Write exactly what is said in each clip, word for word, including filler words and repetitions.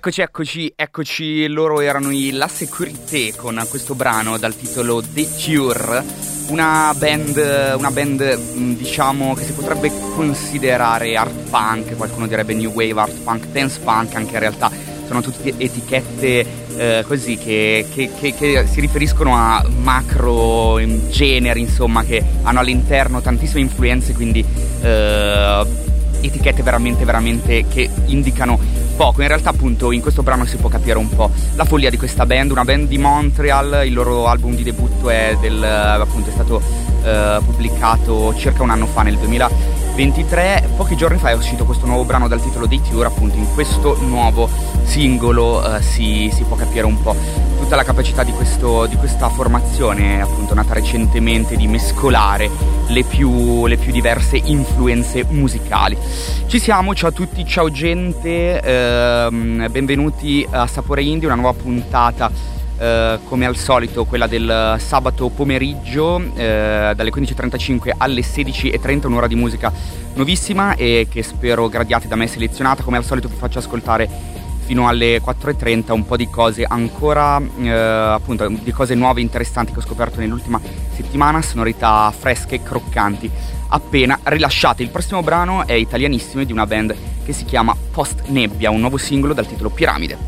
Eccoci, eccoci, eccoci, loro erano i La Sécurité con questo brano dal titolo Détour, una band, una band diciamo che si potrebbe considerare art punk, qualcuno direbbe new wave, art punk, dance punk, anche in realtà sono tutte etichette eh, così che, che, che, che si riferiscono a macro generi, insomma, che hanno all'interno tantissime influenze, quindi eh, etichette veramente veramente che indicano poco. In realtà appunto in questo brano si può capire un po' la follia di questa band, una band di Montreal. Il loro album di debutto è del appunto è stato eh, pubblicato circa un anno fa, nel duemilaventitré. Pochi giorni fa è uscito questo nuovo brano dal titolo Détour. Appunto in questo nuovo singolo eh, si, si può capire un po' tutta la capacità di, questo, di questa formazione, appunto nata recentemente, di mescolare le più, le più diverse influenze musicali. Ci siamo, ciao a tutti, ciao gente, ehm, benvenuti a Sapore Indie, una nuova puntata eh, come al solito, quella del sabato pomeriggio, eh, dalle quindici e trentacinque alle sedici e trenta, un'ora di musica nuovissima e che spero gradiate da me selezionata. Come al solito vi faccio ascoltare fino alle quattro e trenta un po' di cose ancora, eh, appunto di cose nuove interessanti che ho scoperto nell'ultima settimana, sonorità fresche e croccanti appena rilasciate. Il prossimo brano è italianissimo, di una band che si chiama Post Nebbia, un nuovo singolo dal titolo Piramide.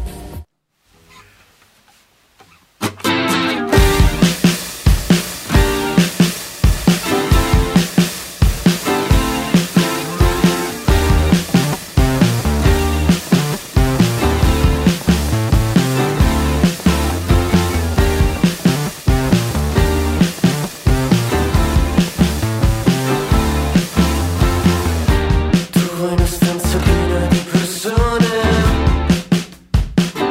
Tu vuoi una stanza piena di persone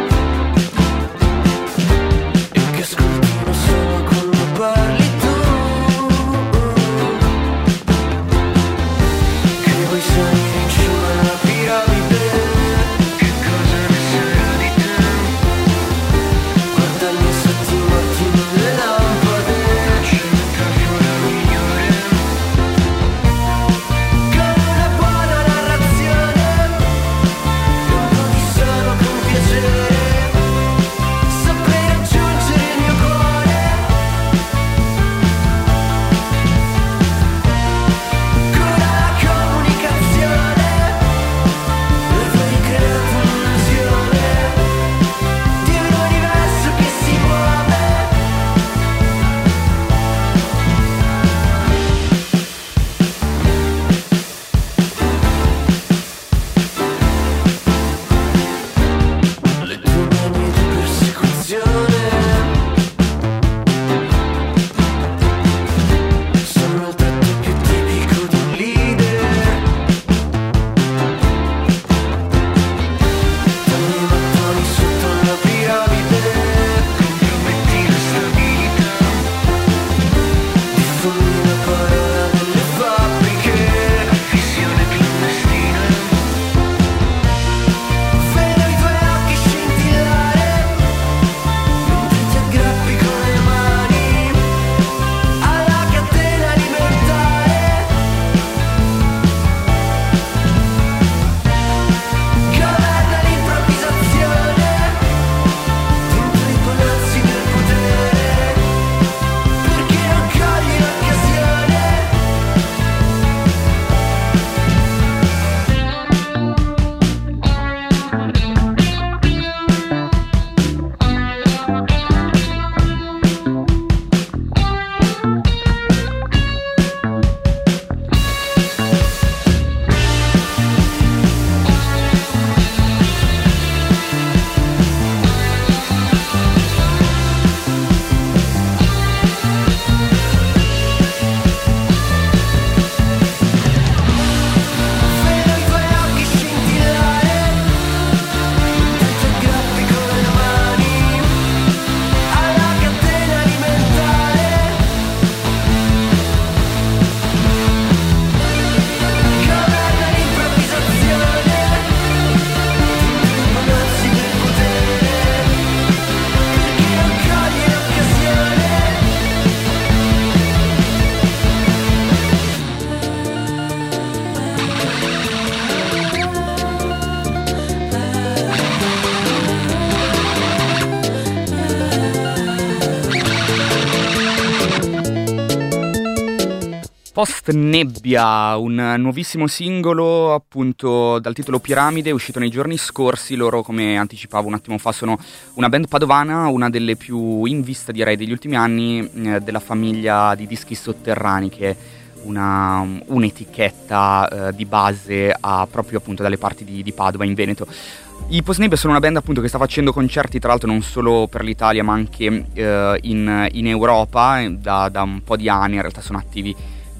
Post Nebbia, un nuovissimo singolo appunto dal titolo Piramide, uscito nei giorni scorsi. Loro, come anticipavo un attimo fa, sono una band padovana, una delle più in vista direi degli ultimi anni, eh, della famiglia di Dischi Sotterranei, che è una, un'etichetta eh, di base a, proprio appunto dalle parti di, di Padova, in Veneto. I Post Nebbia sono una band appunto che sta facendo concerti, tra l'altro non solo per l'Italia ma anche eh, in, in Europa da, da un po' di anni. In realtà sono attivi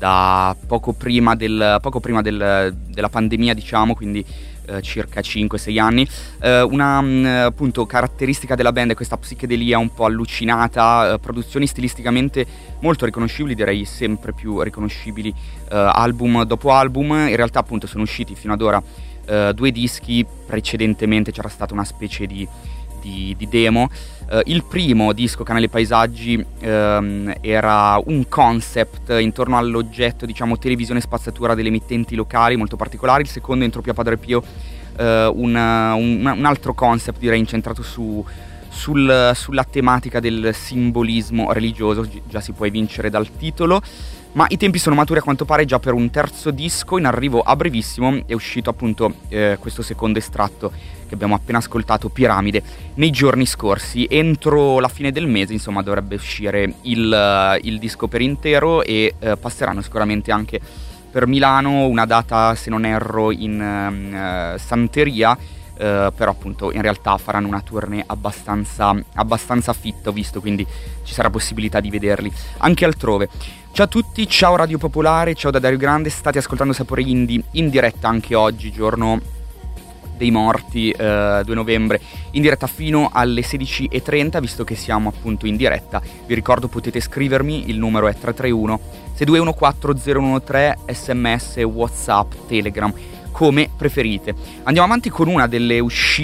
da poco prima, del, poco prima del, della pandemia, diciamo, quindi eh, circa cinque sei anni. Eh, una mh, appunto caratteristica della band è questa psichedelia un po' allucinata, eh, produzioni stilisticamente molto riconoscibili, direi sempre più riconoscibili eh, album dopo album. In realtà appunto sono usciti fino ad ora eh, due dischi, precedentemente c'era stata una specie di Di, di demo. Uh, il primo disco, Canale Paesaggi, um, era un concept intorno all'oggetto, diciamo, televisione spazzatura delle emittenti locali molto particolari. Il secondo, Entropia Padre Pio, uh, un, un, un altro concept direi incentrato su, sul, sulla tematica del simbolismo religioso, già si può evincere dal titolo. Ma i tempi sono maturi a quanto pare già per un terzo disco in arrivo a brevissimo. È uscito appunto eh, questo secondo estratto che abbiamo appena ascoltato, Piramide, nei giorni scorsi. Entro la fine del mese insomma dovrebbe uscire il, il disco per intero e eh, passeranno sicuramente anche per Milano, una data se non erro in uh, Santeria. Uh, però appunto in realtà faranno una tournée abbastanza, abbastanza fitta, ho visto, quindi ci sarà possibilità di vederli anche altrove. Ciao a tutti, ciao Radio Popolare, ciao da Dario Grande, state ascoltando Sapore Indie in diretta anche oggi, giorno dei morti, eh, due novembre, in diretta fino alle sedici e trenta, visto che siamo appunto in diretta. Vi ricordo, potete scrivermi, il numero è tre tre uno sei due uno quattro zero uno tre, sms, whatsapp, telegram, come preferite. Andiamo avanti con una delle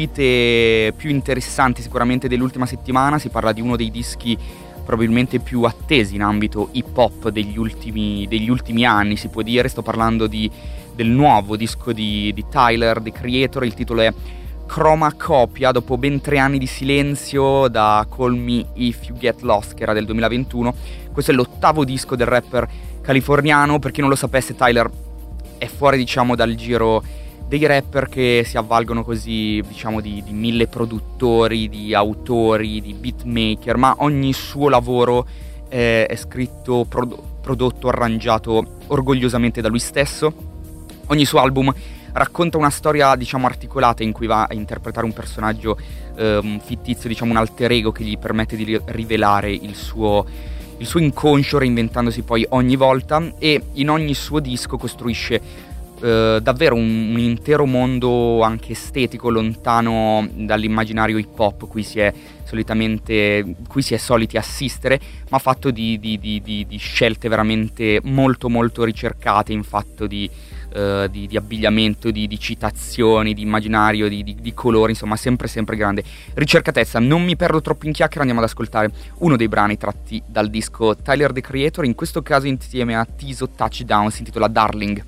uscite più interessanti sicuramente dell'ultima settimana. Si parla di uno dei dischi probabilmente più attesi in ambito hip hop degli ultimi, degli ultimi anni, si può dire. Sto parlando di, del nuovo disco di, di Tyler, The Creator. Il titolo è Chromacopia. Dopo ben tre anni di silenzio da Call Me If You Get Lost, che era del duemilaventuno, questo è l'ottavo disco del rapper californiano. Per chi non lo sapesse, Tyler è fuori, diciamo, dal giro dei rapper che si avvalgono così, diciamo, di, di mille produttori, di autori, di beatmaker, ma ogni suo lavoro eh, è scritto, prod- prodotto, arrangiato orgogliosamente da lui stesso. Ogni suo album racconta una storia, diciamo, articolata in cui va a interpretare un personaggio eh, fittizio, diciamo un alter ego che gli permette di ri- rivelare il suo, il suo inconscio, reinventandosi poi ogni volta, e in ogni suo disco costruisce Uh, davvero un, un intero mondo anche estetico, lontano dall'immaginario hip hop cui si è solitamente cui si è soliti assistere, ma fatto di, di, di, di, di scelte veramente molto molto ricercate in fatto di, uh, di, di abbigliamento, di, di citazioni, di immaginario, di, di, di colori, insomma sempre sempre grande ricercatezza. Non mi perdo troppo in chiacchiere, andiamo ad ascoltare uno dei brani tratti dal disco Tyler, The Creator, in questo caso insieme a Tiso Touchdown, si intitola Darling.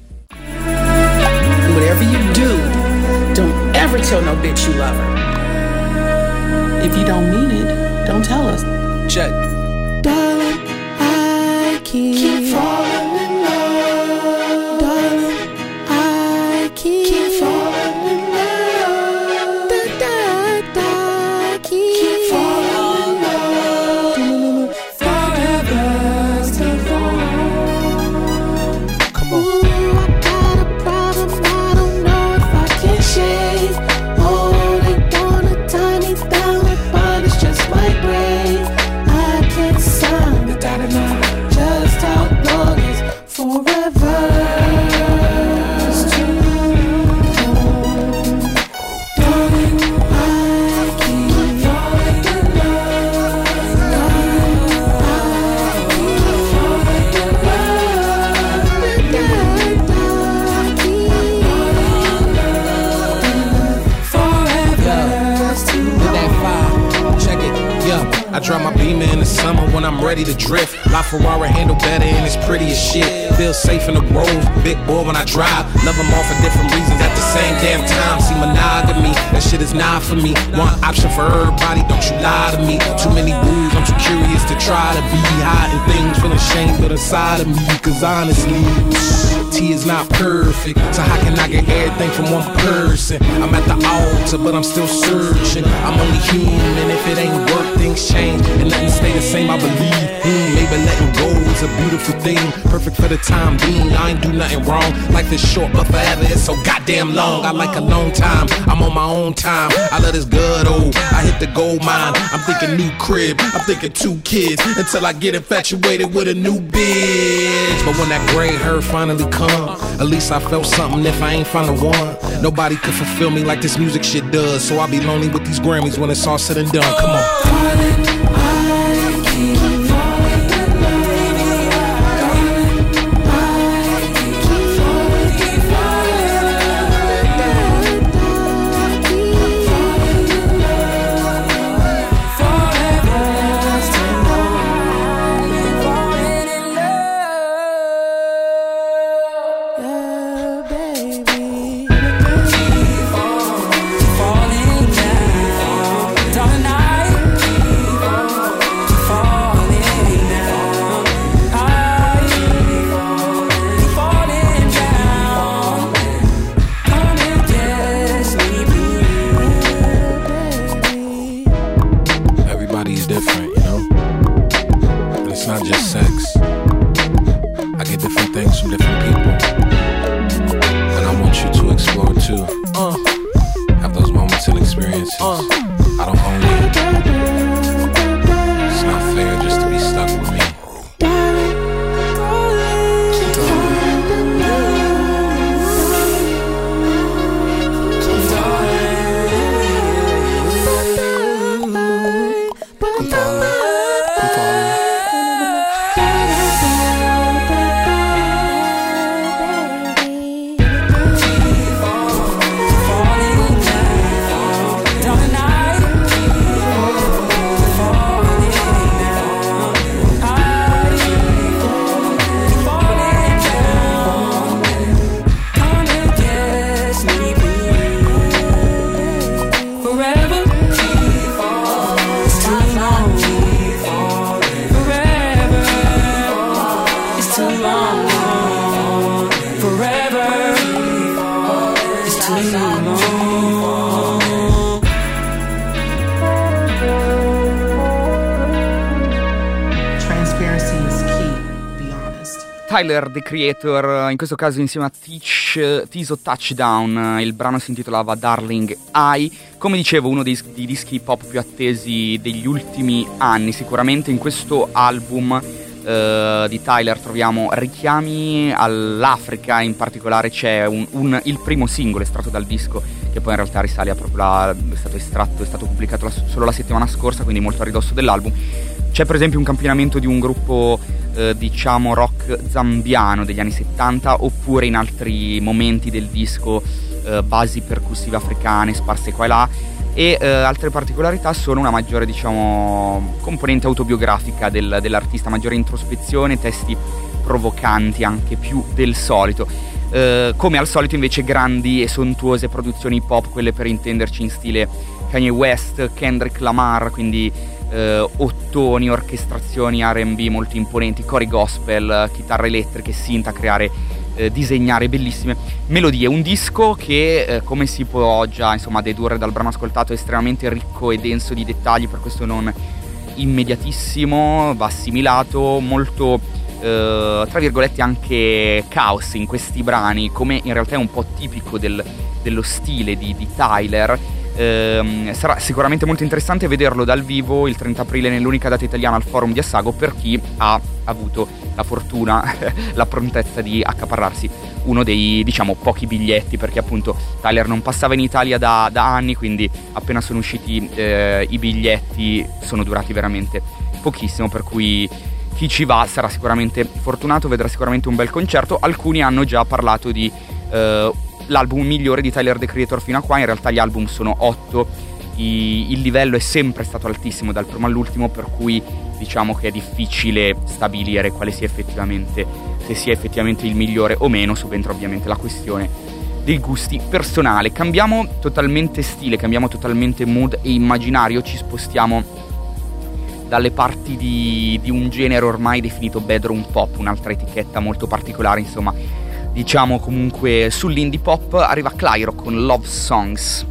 Whatever you do, don't ever tell no bitch you love her. If you don't mean it, don't tell us. Check. Darling, I keep, keep falling in love. Darling, I keep, keep falling in love. Da, da, da, keep, keep falling in love. Forever, still falling. Come on. Just how I drive my Beamer in the summer when I'm ready to drift. LaFerrari handle better and it's pretty as shit. Feel safe in the road, big boy when I drive. Love them all for different reasons at the same damn time. See, monogamy, that shit is not for me. One option for everybody, don't you lie to me. Too many rules, I'm too curious to try to be hiding things, feeling shame but inside of me. Cause honestly, T is not perfect, so how can I get everything from one person? I'm at the altar, but I'm still searching. I'm only human, if it ain't work, things change. And nothing stay the same, I believe. Mm, maybe letting go is a beautiful thing. Perfect for the time being, I ain't do nothing wrong. Life is short, but forever it's so goddamn long. I like a long time, I'm on my own time. I let this good old, I hit the gold mine. I'm thinking new crib, I'm thinking two kids, until I get infatuated with a new bitch. But when that gray hair finally come, at least I felt something if I ain't found the one. Nobody could fulfill me like this music shit does, so I'll be lonely with these Grammys when it's all said and done. Come on. Tyler, The Creator, in questo caso insieme a Teach, Tiso Touchdown. Il brano si intitolava Darling I. Come dicevo, uno dei, dei dischi pop più attesi degli ultimi anni. Sicuramente in questo album uh, di Tyler troviamo richiami all'Africa. In particolare c'è un, un, il primo singolo estratto dal disco, che poi in realtà risale a proprio la, è stato estratto, è stato pubblicato la, solo la settimana scorsa, quindi molto a ridosso dell'album. C'è per esempio un campionamento di un gruppo eh, diciamo rock zambiano degli anni settanta, oppure in altri momenti del disco eh, basi percussive africane sparse qua e là, e eh, altre particolarità sono una maggiore diciamo componente autobiografica del, dell'artista, maggiore introspezione, testi provocanti anche più del solito. Uh, come al solito invece grandi e sontuose produzioni pop, quelle per intenderci in stile Kanye West, Kendrick Lamar, quindi uh, ottoni, orchestrazioni R and B molto imponenti, cori gospel, chitarre elettriche, synth a creare, uh, disegnare bellissime melodie. Un disco che uh, come si può già insomma dedurre dal brano ascoltato è estremamente ricco e denso di dettagli, per questo non immediatissimo, va assimilato, molto Uh, tra virgolette anche caos in questi brani, come in realtà è un po' tipico del, dello stile di, di Tyler. Uh, sarà sicuramente molto interessante vederlo dal vivo il trenta aprile nell'unica data italiana al Forum di Assago, per chi ha avuto la fortuna, la prontezza di accaparrarsi uno dei diciamo pochi biglietti, perché appunto Tyler non passava in Italia da, da anni, quindi appena sono usciti uh, i biglietti sono durati veramente pochissimo, per cui chi ci va sarà sicuramente fortunato, vedrà sicuramente un bel concerto. Alcuni hanno già parlato di uh, l'album migliore di Tyler, The Creator fino a qua. In realtà gli album sono otto I, il livello è sempre stato altissimo dal primo all'ultimo, per cui diciamo che è difficile stabilire quale sia effettivamente, se sia effettivamente il migliore o meno. Subentra ovviamente la questione dei gusti personali. Cambiamo totalmente stile, cambiamo totalmente mood e immaginario, ci spostiamo dalle parti di, di un genere ormai definito bedroom pop, un'altra etichetta molto particolare, insomma, diciamo comunque sull'indie pop. Arriva Clyro con Love Songs.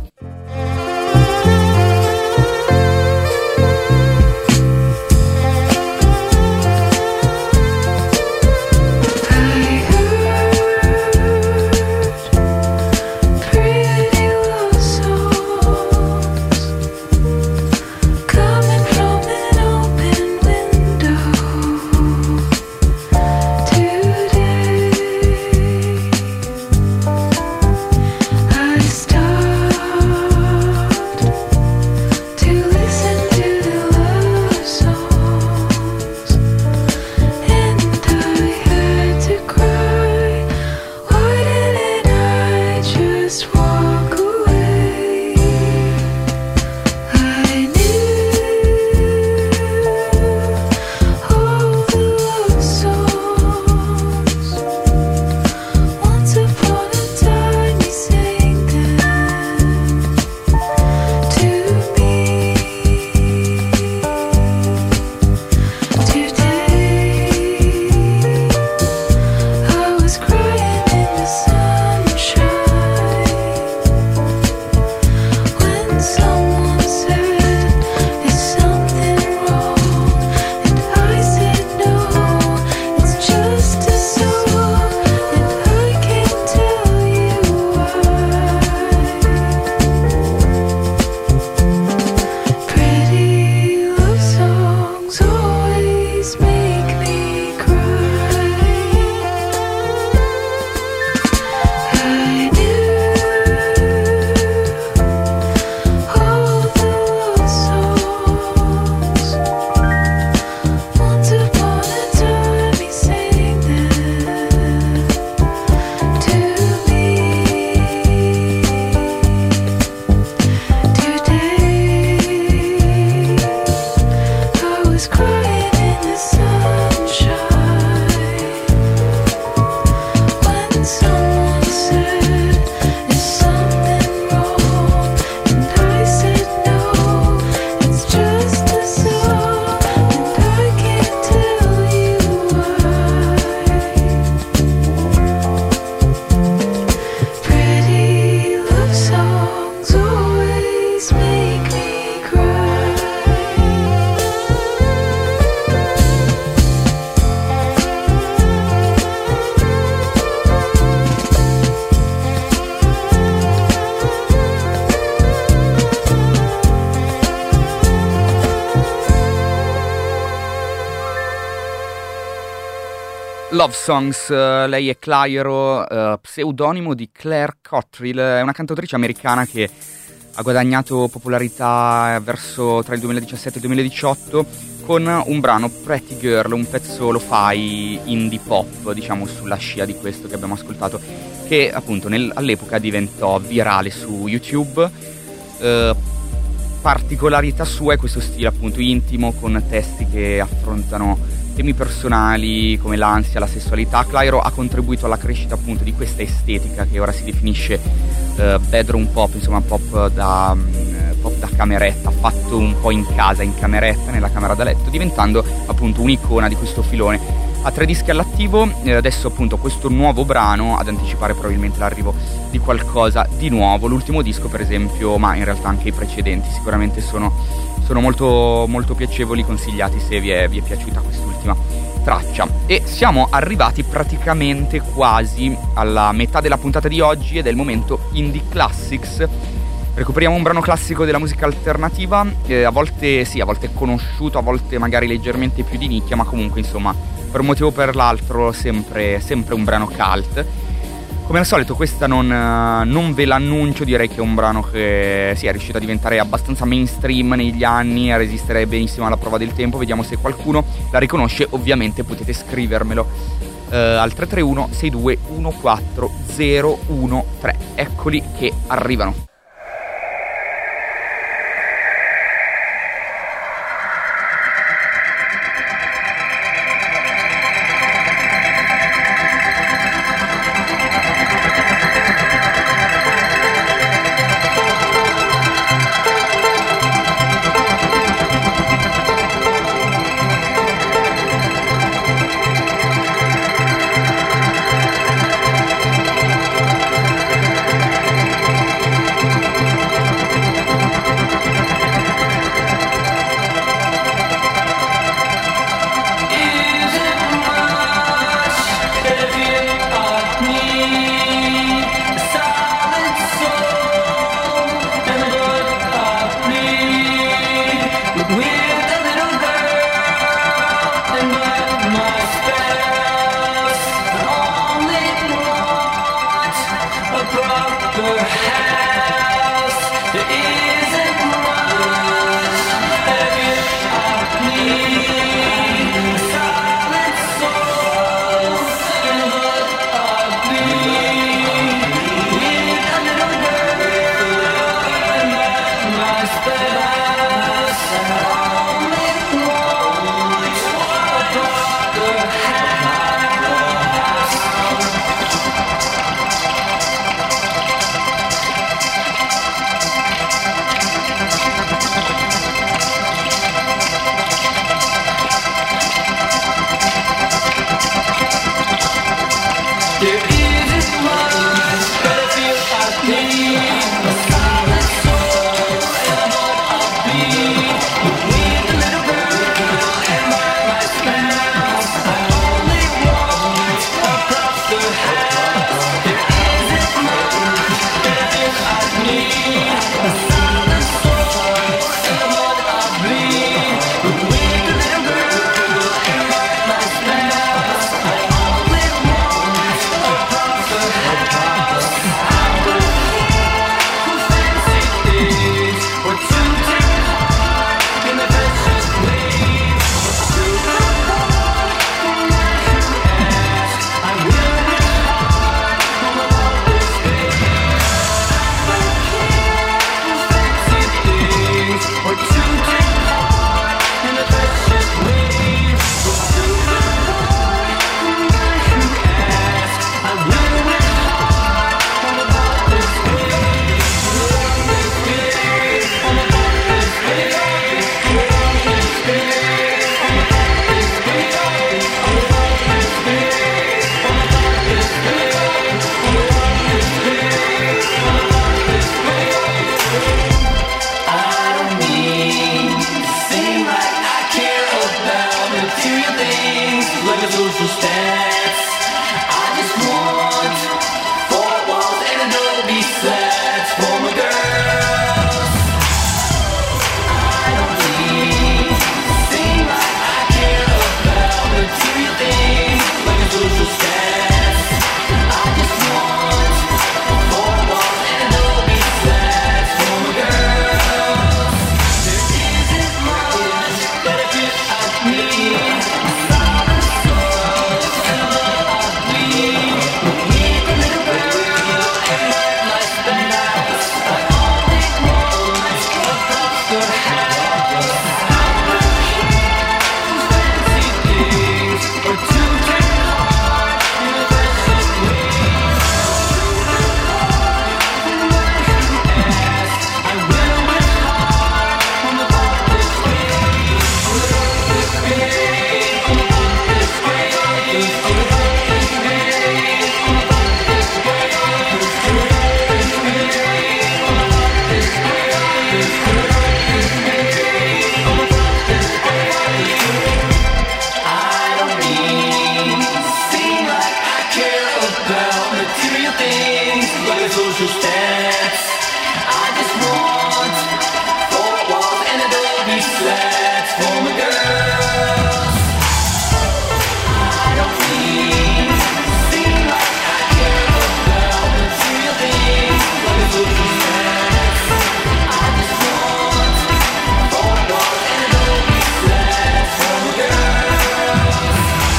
Love Songs, uh, lei è Clyro, uh, pseudonimo di Claire Cottrell, è una cantautrice americana che ha guadagnato popolarità verso tra il duemiladiciassette e il duemiladiciotto con un brano Pretty Girl, un pezzo lo-fi indie pop, diciamo sulla scia di questo che abbiamo ascoltato, che appunto nel, all'epoca diventò virale su YouTube. Uh, particolarità sua è questo stile appunto intimo, con testi che affrontano temi personali come l'ansia, la sessualità. Clyro ha contribuito alla crescita appunto di questa estetica che ora si definisce uh, bedroom pop, insomma pop da, um, pop da cameretta, fatto un po' in casa, in cameretta, nella camera da letto, diventando appunto un'icona di questo filone. Ha tre dischi all'attivo, eh, adesso appunto questo nuovo brano ad anticipare probabilmente l'arrivo di qualcosa di nuovo. L'ultimo disco per esempio, ma in realtà anche i precedenti sicuramente sono, sono molto, molto piacevoli, consigliati se vi è, vi è piaciuta quest'ultima traccia. E siamo arrivati praticamente quasi alla metà della puntata di oggi ed è il momento Indie Classics. Recuperiamo un brano classico della musica alternativa, eh, a volte sì, a volte conosciuto, a volte magari leggermente più di nicchia, ma comunque insomma per un motivo o per l'altro sempre, sempre un brano cult. Come al solito questa non, non ve l'annuncio, direi che è un brano che sì, è riuscito a diventare abbastanza mainstream negli anni, a resistere benissimo alla prova del tempo. Vediamo se qualcuno la riconosce, ovviamente potete scrivermelo eh, al tre tre uno sei due uno quattro zero uno tre. Eccoli che arrivano. for my girls. I don't need to seem like I care about material things, but it's looking fast. I just want four walls and an open flat for my girls.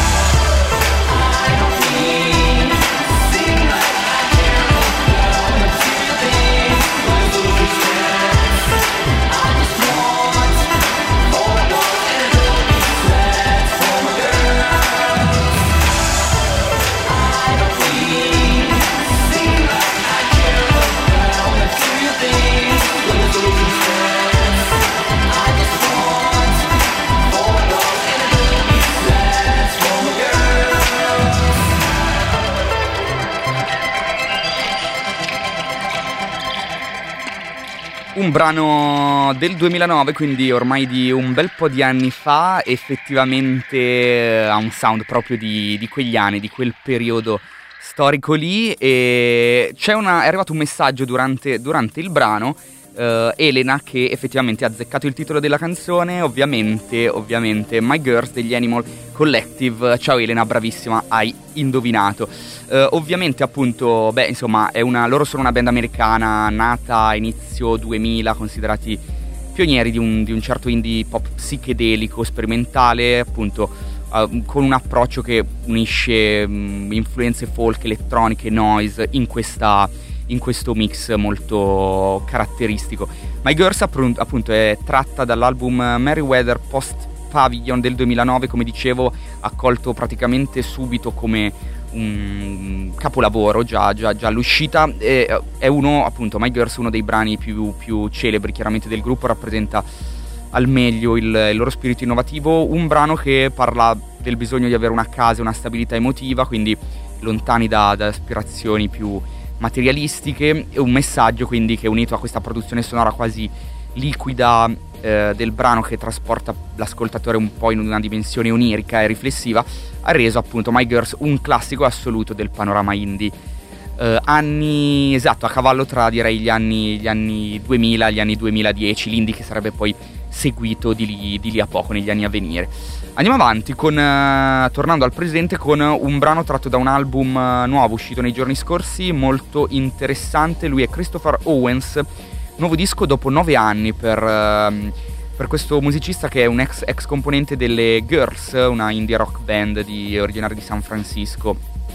I don't need to seem like I care about material things, but it's looking fast. I just want four walls and an open flat for my girls. I don't need to seem like I care about material things, but it's looking fast. I just want four walls and an open flat for my girls. Un brano del duemilanove, quindi ormai di un bel po' di anni fa, effettivamente ha un sound proprio di, di quegli anni, di quel periodo storico lì. E c'è una, è arrivato un messaggio durante, durante il brano, eh, Elena, che effettivamente ha azzeccato il titolo della canzone, ovviamente, ovviamente My Girls degli Animal Collective. Ciao Elena, bravissima, hai indovinato. Uh, ovviamente appunto, beh insomma, è una, loro sono una band americana nata a inizio duemila, considerati pionieri di un, di un certo indie pop psichedelico, sperimentale, appunto uh, con un approccio che unisce um, influenze folk, elettroniche, noise in, questa, in questo mix molto caratteristico. My Girls appunto è tratta dall'album Merryweather Post Pavilion del duemilanove, come dicevo, accolto praticamente subito come un capolavoro già, già, già all'uscita. E, è uno, appunto, My Girls, uno dei brani più, più celebri chiaramente del gruppo, rappresenta al meglio il, il loro spirito innovativo, un brano che parla del bisogno di avere una casa, una stabilità emotiva, quindi lontani da, da aspirazioni più materialistiche, e un messaggio quindi che, unito a questa produzione sonora quasi liquida eh, del brano, che trasporta l'ascoltatore un po' in una dimensione onirica e riflessiva, ha reso appunto My Girls un classico assoluto del panorama indie. Eh, anni, esatto, a cavallo tra direi gli anni, gli anni duemila e gli anni duemiladieci, l'indie che sarebbe poi seguito di lì, di lì a poco negli anni a venire. Andiamo avanti con, eh, tornando al presente, con un brano tratto da un album eh, nuovo uscito nei giorni scorsi, molto interessante. Lui è Christopher Owens, nuovo disco dopo nove anni per, uh, per questo musicista che è un ex, ex componente delle Girls, una indie rock band di, originaria di San Francisco.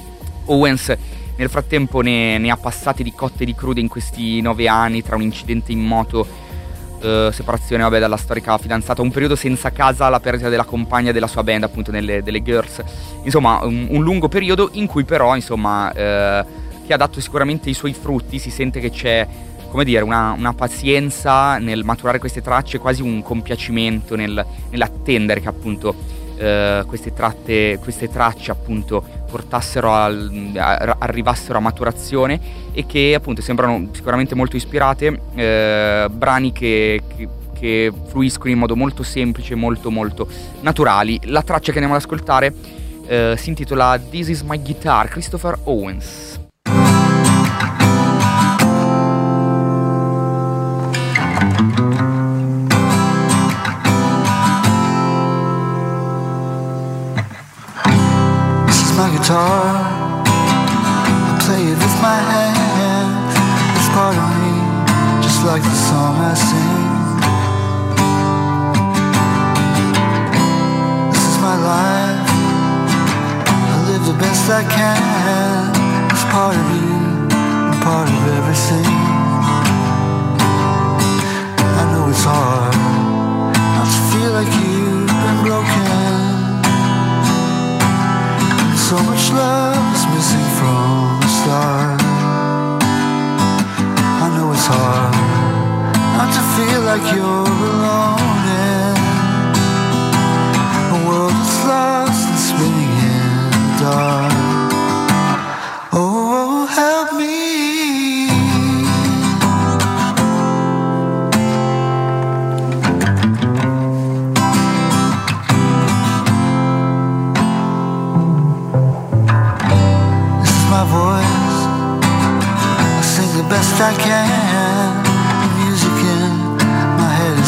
Owens nel frattempo ne, ne ha passati di cotte e di crude in questi nove anni, tra un incidente in moto, uh, separazione vabbè, dalla storica fidanzata, un periodo senza casa, la perdita della compagna della sua band, appunto nelle, delle Girls. Insomma un, un lungo periodo in cui però insomma uh, che ha dato sicuramente i suoi frutti. Si sente che c'è, come dire, una, una pazienza nel maturare queste tracce, quasi un compiacimento nel, nell'attendere che appunto eh, queste, tratte, queste tracce appunto portassero al, a, arrivassero a maturazione, e che appunto sembrano sicuramente molto ispirate, eh, brani che, che, che fluiscono in modo molto semplice, molto molto naturali. La traccia che andiamo ad ascoltare eh, si intitola This Is My Guitar, Christopher Owens. My guitar, I play it with my hand. It's part of me, just like the song I sing. This is my life, I live the best I can. It's part of you, and part of everything. I know it's hard not to feel like you've been broken. So much love is missing from the start. I know it's hard not to feel like you're alone in a world that's lost and spinning in the dark. Oh, help me. Best I can, the music in my head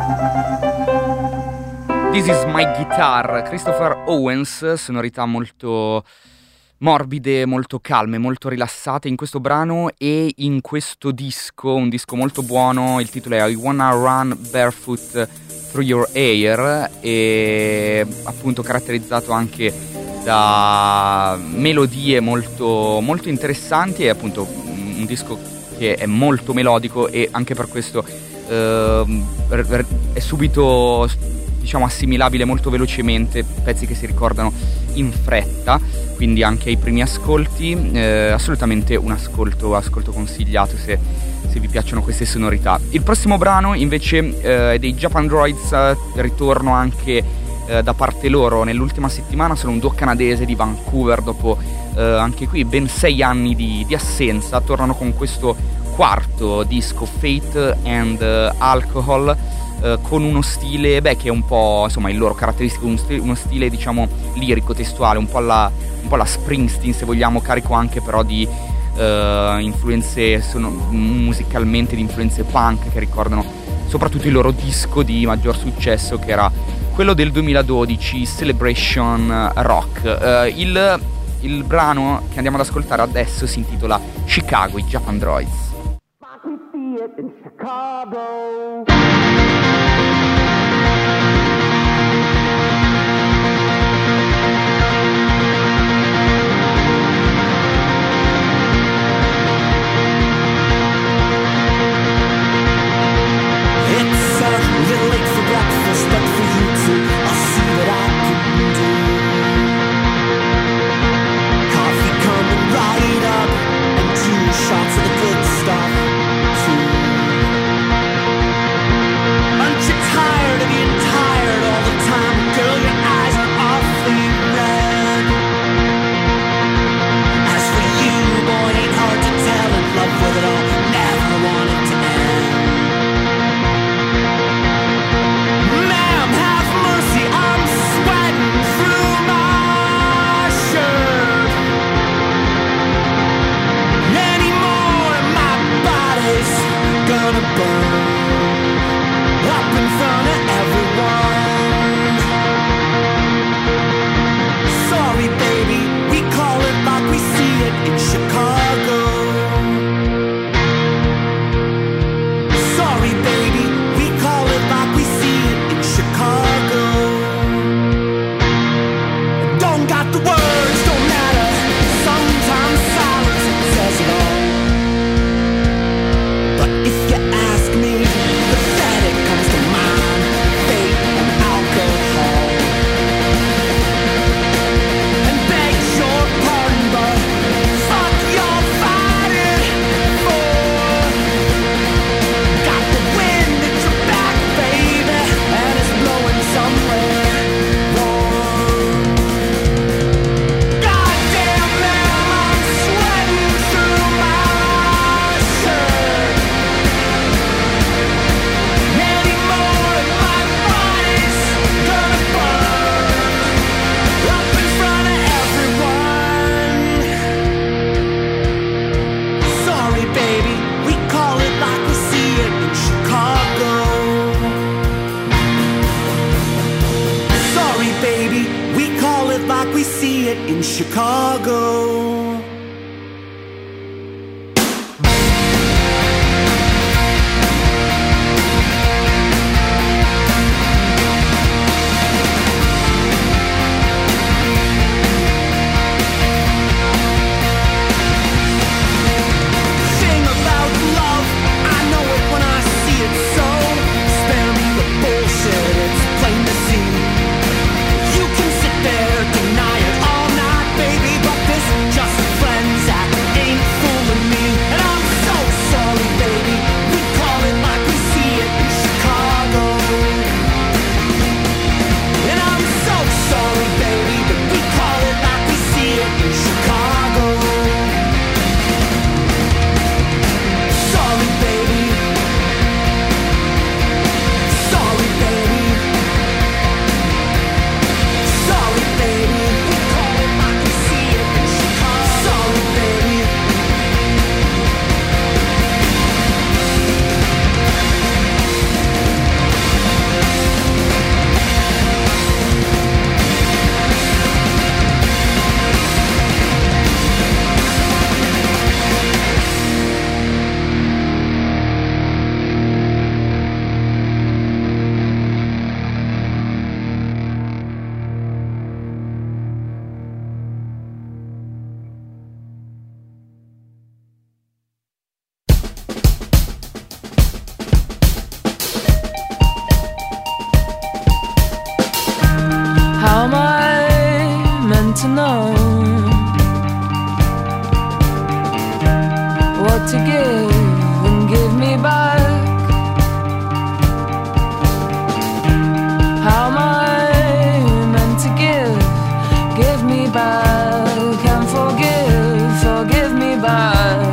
This is my guitar, Christopher Owens, sonorità molto morbide, molto calme, molto rilassate in questo brano e in questo disco, un disco molto buono. Il titolo è I Wanna Run Barefoot Through Your Hair e appunto caratterizzato anche da melodie molto, molto interessanti. È appunto un disco che è molto melodico e anche per questo eh, è subito, diciamo, assimilabile molto velocemente, pezzi che si ricordano in fretta, quindi anche ai primi ascolti eh, assolutamente un ascolto, ascolto consigliato se, se vi piacciono queste sonorità. Il prossimo brano invece eh, è dei Japandroids, eh, ritorno anche eh, da parte loro nell'ultima settimana, sono un duo canadese di Vancouver, dopo eh, anche qui ben sei anni di, di assenza, tornano con questo quarto disco, Fate and Alcohol, Uh, con uno stile, beh, che è un po', insomma, il loro caratteristico, uno stile, uno stile diciamo lirico, testuale, un po' alla, un po' alla Springsteen, se vogliamo, carico anche però di uh, influenze, sono musicalmente di influenze punk che ricordano soprattutto il loro disco di maggior successo, che era quello del duemiladodici, Celebration Rock. Uh, il, il brano che andiamo ad ascoltare adesso si intitola Chicago, i Japandroids. In Chicago. It's a little late for breakfast, but for you two, I'll see what I can do. Coffee coming right up, and two shots of the good stuff. Aren't you tired of being tired all the time? Girl, your eyes are awfully red. As for you, boy, it ain't hard to tell. In love with it all, never want it to end. Ma'am, have mercy, I'm sweating through my shirt. Any more and my body's gonna burn up in front of everyone. Sorry, baby, we call it like we see it in Chicago. Sorry, baby, we call it like we see it in Chicago. Don't got the words, don't matter. Sometimes silence says it all. But if you ask me, pathetic comes to mind, fate and alcohol. And beg your pardon, but fuck you're fighting for. Got the wind at your back, baby, and it's blowing somewhere warm. Goddamn, man, I'm sweating through my shirt. Any more and my body's gonna burn up in front of everyone. Sorry, baby, we call it like we see it in Chicago. Sorry, baby, we call it like we see it in Chicago. Sing about love, I know it when I see it so. Spare me the bullshit, it's plain to see. You can sit there, deny it all night, baby, but this just to give and give me back? How am I meant to give, give me back, and forgive, forgive me back?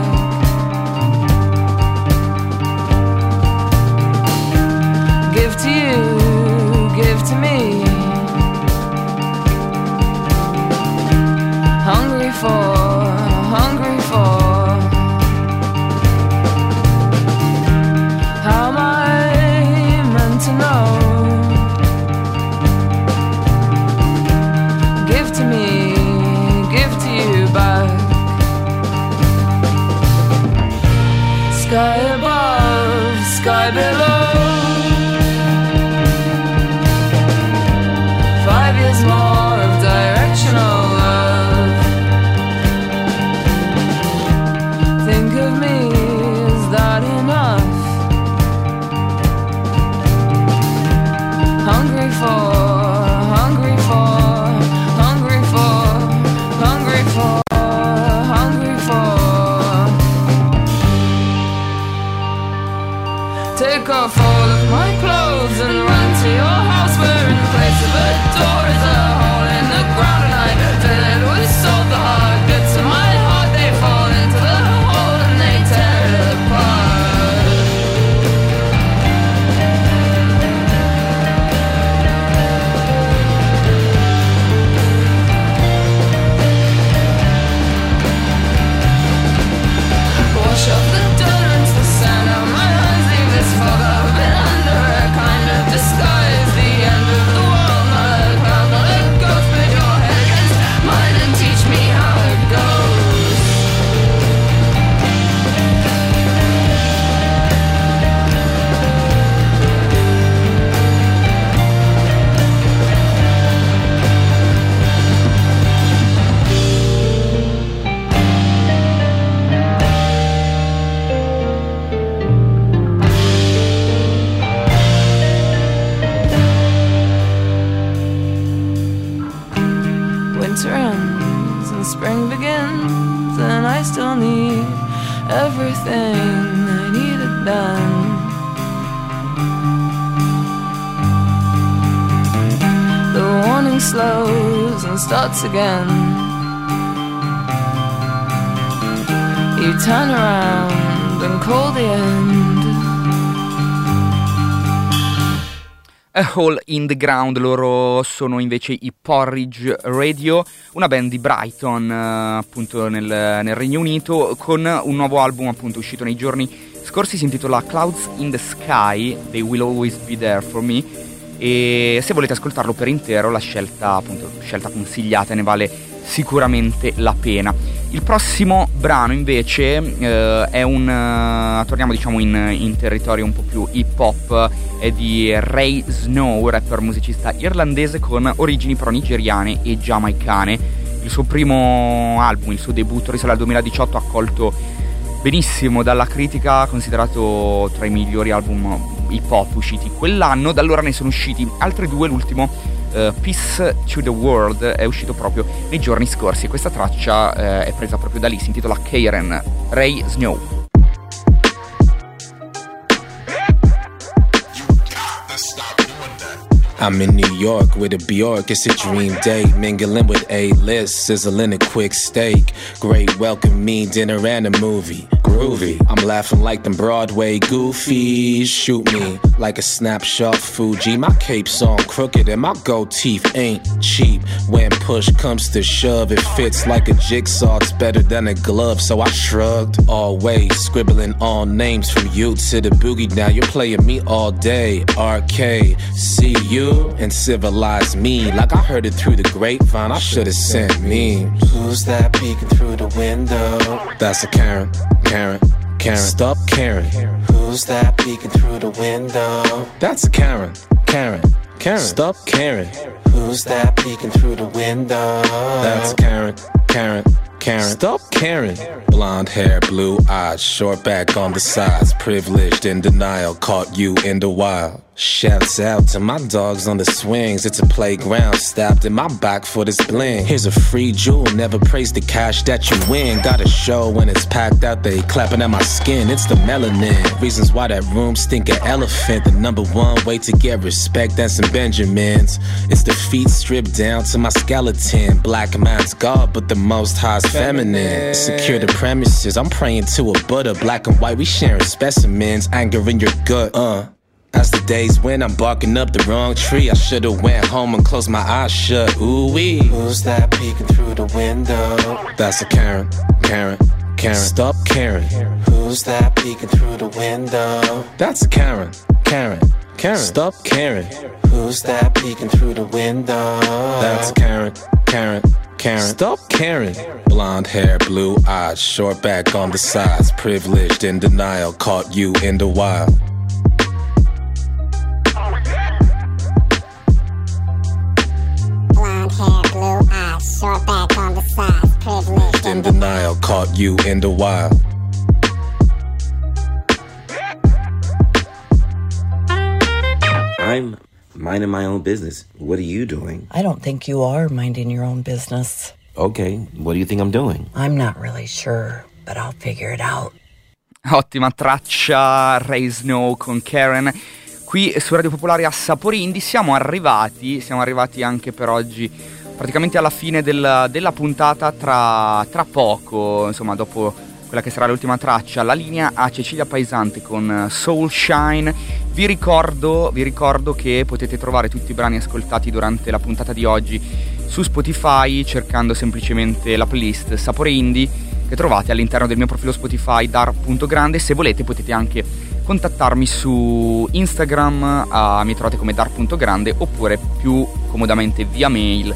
Give to you, give to me. Hungry for, hungry for. How am I meant to know? Give to me, give to you back. Sky above, sky below. Five years more of directional love. Think of me, is that enough? Hungry for, hungry for, hungry for, hungry for, hungry for. Take off all of my clothes and run to your house, where in place of a door is a hole in the ground, and I fill it with salt. The hard bits of my heart, they fall into the hole and they tear it apart. Wash off the dirt into the sand out my eyes, leave this fog I've been under a kind of disguise. The end of the world, not a cloud, not a ghost, put your head against mine and teach me how it goes. Winter ends and spring begins, and I still need everything I needed then. The warning slows and starts again. You turn around and call the end. A Hole in the Ground, loro sono invece i Porridge Radio, una band di Brighton, eh, appunto nel, nel Regno Unito, con un nuovo album appunto uscito nei giorni scorsi, si intitola Clouds in the Sky, They Will Always Be There For Me, e se volete ascoltarlo per intero la scelta, appunto, scelta consigliata, ne vale sicuramente la pena. Il prossimo brano invece eh, è un uh, torniamo diciamo in, in territorio un po' più hip hop, è di Ray Snow, rapper musicista irlandese con origini però nigeriane e giamaicane. Il suo primo album, il suo debutto risale al duemiladiciotto, accolto benissimo dalla critica, considerato tra i migliori album hip hop usciti quell'anno. Da allora ne sono usciti altri due, l'ultimo Uh, Peace to the World è uscito proprio nei giorni scorsi e questa traccia uh, è presa proprio da lì, si intitola Karen. Ray Snow. I'm in New York with a Bjork, it's a dream date. Mingling with A-list, sizzling a quick steak. Great welcome me, dinner and a movie. Groovy, I'm laughing like them Broadway goofies. Shoot me like a snapshot Fuji. My cape's on crooked and my gold teeth ain't cheap. When push comes to shove, it fits like a jigsaw. It's better than a glove, so I shrugged. Always scribbling all names from you to the boogie. Now you're playing me all day. Arcade, see you and civilize me like I heard it through the grapevine. I should've sent me. Who's that peeking through the window? That's a Karen, Karen, Karen. Stop Karen. Who's that peeking through the window? That's a Karen, Karen, Karen. Stop Karen. Who's that peeking through the window? That's a Karen, Karen, Karen. Stop Karen. Blonde hair, blue eyes, short back on the sides. Privileged in denial, caught you in the wild. Shouts out to my dogs on the swings. It's a playground, stabbed in my back for this bling. Here's a free jewel, never praise the cash that you win. Got a show when it's packed out, they clapping at my skin. It's the melanin, reasons why that room stink of elephant. The number one way to get respect and some Benjamins. It's the feet stripped down to my skeleton. Black man's God, but the most high's feminine. Secure the premises, I'm praying to a Buddha. Black and white, we sharing specimens. Anger in your gut, uh as the days win, I'm barking up the wrong tree. I should've went home and closed my eyes shut. Ooh-wee. Who's that peeking through the window? That's a Karen, Karen, Karen. Stop Karen. Who's that peeking through the window? That's a Karen, Karen, Karen. Stop Karen. Who's that peeking through the window? That's a Karen, Karen, Karen. Stop Karen. Blonde hair, blue eyes, short back on the sides. Privileged in denial, caught you in the wild. Hair, blue eyes, short back on the sides, privileged in denial, caught you in the wild. I'm minding my own business. What are you doing? I don't think you are minding your own business. Okay, what do you think I'm doing? I'm not really sure, but I'll figure it out. Ottima traccia, Ray Snow con Karen. Qui su Radio Popolare Assapori Indie siamo arrivati, siamo arrivati anche per oggi praticamente alla fine del, della puntata. Tra, tra poco, insomma dopo quella che sarà l'ultima traccia, la linea a Cecilia Paesante con Soul Shine. Vi ricordo, vi ricordo che potete trovare tutti i brani ascoltati durante la puntata di oggi su Spotify cercando semplicemente la playlist Sapore Indie che trovate all'interno del mio profilo Spotify dar punto grande. Se volete potete anche contattarmi su Instagram, uh, mi trovate come dar punto grande, oppure più comodamente via mail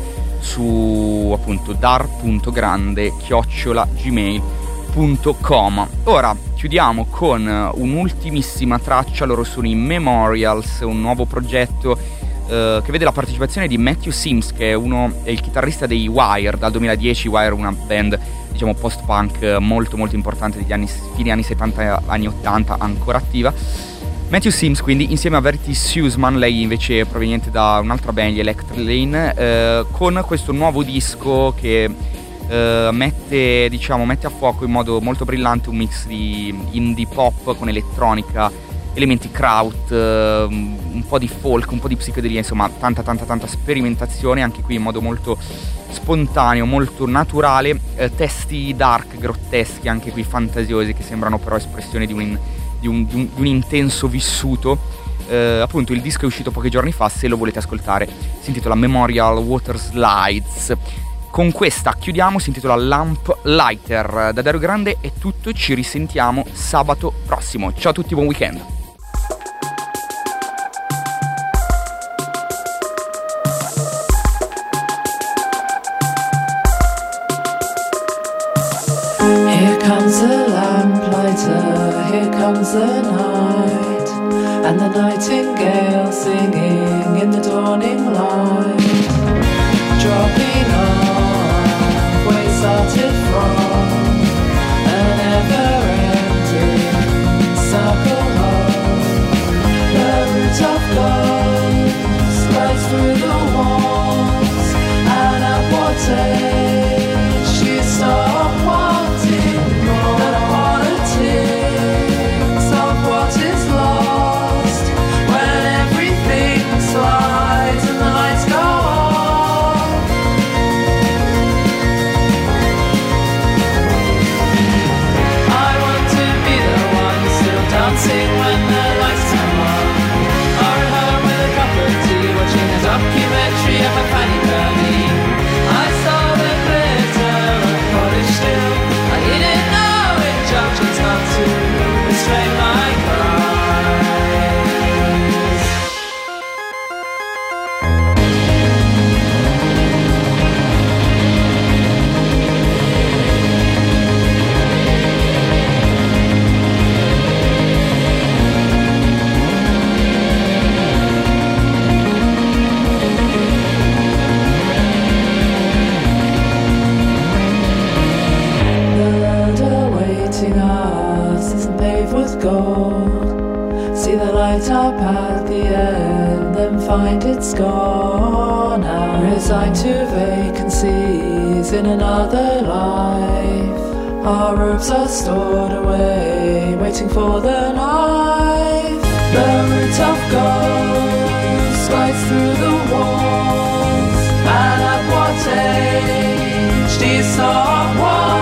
su appunto dar punto grande chiocciola gmail punto com. Ora chiudiamo con un'ultimissima traccia, loro sono i Memorials, un nuovo progetto uh, che vede la partecipazione di Matthew Sims, che è uno è il chitarrista dei Wire. Dal duemiladieci Wire, una band diciamo post-punk molto molto importante degli anni fine anni settanta anni ottanta, ancora attiva. Matthew Sims quindi insieme a Verity Sussman, lei invece proveniente da un'altra band, gli Electric Lane, eh, con questo nuovo disco che eh, mette diciamo mette a fuoco in modo molto brillante un mix di indie pop con elettronica, elementi kraut, eh, un po' di folk, un po' di psichedelia, insomma tanta tanta tanta sperimentazione anche qui in modo molto spontaneo, molto naturale, eh, testi dark, grotteschi, anche qui fantasiosi, che sembrano però espressione di un, di un, di un, di un intenso vissuto. Eh, appunto il disco è uscito pochi giorni fa, se lo volete ascoltare si intitola Memorial Water Slides. Con questa chiudiamo, si intitola Lamp Lighter. Da Dario Grande è tutto, ci risentiamo sabato prossimo. Ciao a tutti, buon weekend. Here comes the lamplighter, here comes the night, and the nightingale singing in the dawning light, dropping off where it started from, an ever-ending circle home. The root of gold slides through the walls, and at what age she stopped wanting more than politics of what is lost when everything slides and the lights go off. I want to be the one still dancing when the lights come on, or at home with a cup of tea watching a documentary of a Fanny Purdy. I saw the it's gone now. Resigned to vacancies in another life. Our robes are stored away, waiting for the knife. The root of ghosts glides through the walls. And at what age do you start walking?